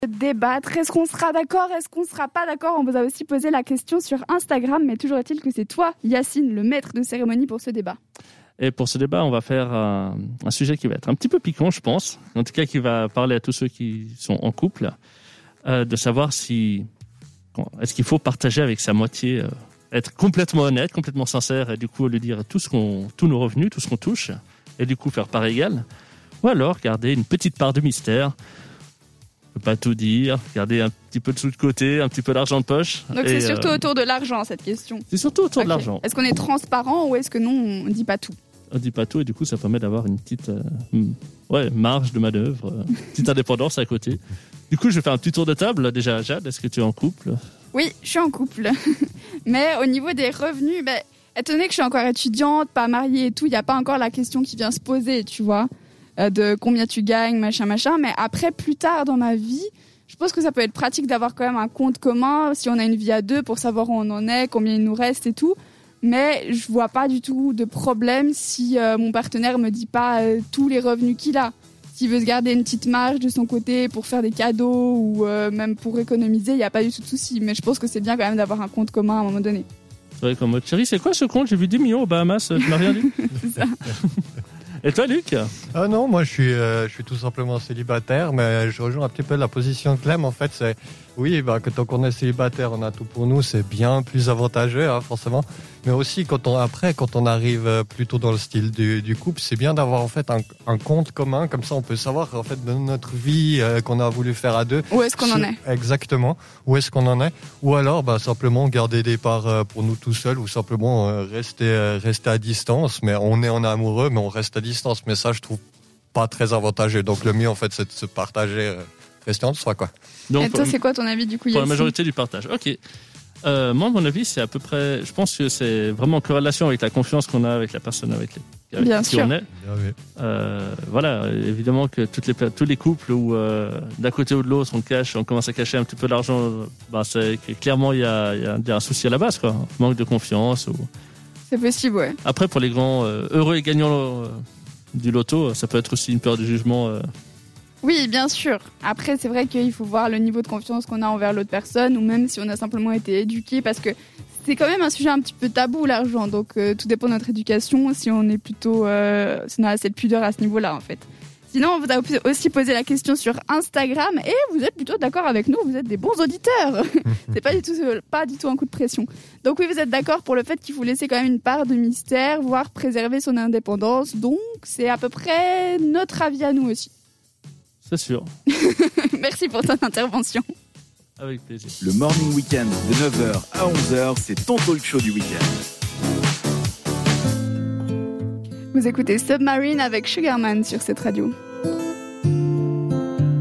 Débattre, est-ce qu'on sera d'accord, est-ce qu'on sera pas d'accord? On vous a aussi posé la question sur Instagram, mais toujours est-il que c'est toi, Yacine, le maître de cérémonie pour ce débat. Et pour ce débat, on va faire un sujet qui va être un petit peu piquant, je pense. En tout cas, qui va parler à tous ceux qui sont en couple, de savoir est-ce qu'il faut partager avec sa moitié, être complètement honnête, complètement sincère, et du coup lui dire tous nos revenus, tout ce qu'on touche, et du coup faire part égal, ou alors garder une petite part de mystère. On peut pas tout dire, garder un petit peu de sous de côté, un petit peu d'argent de poche. Donc c'est surtout autour de l'argent, cette question. C'est surtout autour de l'argent. Est-ce qu'on est transparent ou est-ce que non, on dit pas tout? On dit pas tout et du coup ça permet d'avoir une petite marge de manœuvre, petite indépendance à côté. Du coup je vais faire un petit tour de table. Déjà Jade, est-ce que tu es en couple? Oui, je suis en couple. Mais au niveau des revenus, étant donné que je suis encore étudiante, pas mariée et tout, il n'y a pas encore la question qui vient se poser, tu vois. De combien tu gagnes, machin. Mais après, plus tard dans ma vie, je pense que ça peut être pratique d'avoir quand même un compte commun si on a une vie à deux pour savoir où on en est, combien il nous reste et tout. Mais je vois pas du tout de problème si mon partenaire me dit pas tous les revenus qu'il a. S'il veut se garder une petite marge de son côté pour faire des cadeaux ou même pour économiser, il n'y a pas du tout de souci. Mais je pense que c'est bien quand même d'avoir un compte commun à un moment donné. C'est vrai qu'en mode chérie, c'est quoi ce compte? J'ai vu 10 millions aux Bahamas, tu m'as rien dit. C'est ça. Et toi, Luc? Ah non, moi je suis tout simplement célibataire, mais je rejoins un petit peu la position de Clem. En fait, c'est oui, que tant qu'on est célibataire, on a tout pour nous, c'est bien plus avantageux, forcément. Mais aussi quand on arrive plutôt dans le style du couple, c'est bien d'avoir en fait un compte commun, comme ça on peut savoir en fait de notre vie qu'on a voulu faire à deux. Où est-ce qu'on en est? Exactement. Où est-ce qu'on en est? Ou alors simplement garder des parts pour nous tout seuls, ou simplement rester à distance. Mais on est en amoureux, mais on reste à distance. Mais ça, je trouve pas très avantageux. Donc le mieux en fait, c'est de se partager, rester en soi, quoi. Donc, et toi, c'est quoi ton avis du coup, pour Yacine? la majorité du partage. Ok. Moi, mon avis, c'est à peu près. Je pense que c'est vraiment en corrélation avec la confiance qu'on a avec la personne avec qui on est. Voilà, évidemment que tous les couples où d'un côté ou de l'autre on commence à cacher un petit peu d'argent, c'est que clairement il y a un souci à la base, quoi. Manque de confiance. C'est possible, ouais. Après, pour les grands heureux et gagnants du loto, ça peut être aussi une peur de jugement. Oui, bien sûr. Après, c'est vrai qu'il faut voir le niveau de confiance qu'on a envers l'autre personne, ou même si on a simplement été éduqué, parce que c'est quand même un sujet un petit peu tabou, l'argent. Donc, tout dépend de notre éducation, si on est plutôt, si on a assez de pudeur à ce niveau-là, en fait. Sinon, on vous a aussi posé la question sur Instagram, et vous êtes plutôt d'accord avec nous, vous êtes des bons auditeurs. C'est pas du tout un coup de pression. Donc oui, vous êtes d'accord pour le fait qu'il faut laisser quand même une part de mystère, voire préserver son indépendance. Donc, c'est à peu près notre avis à nous aussi. C'est sûr. Merci pour ton intervention. Avec plaisir. Le Morning Weekend de 9h à 11h, c'est ton talk show du week-end. Vous écoutez Submarine avec Sugarman sur cette radio.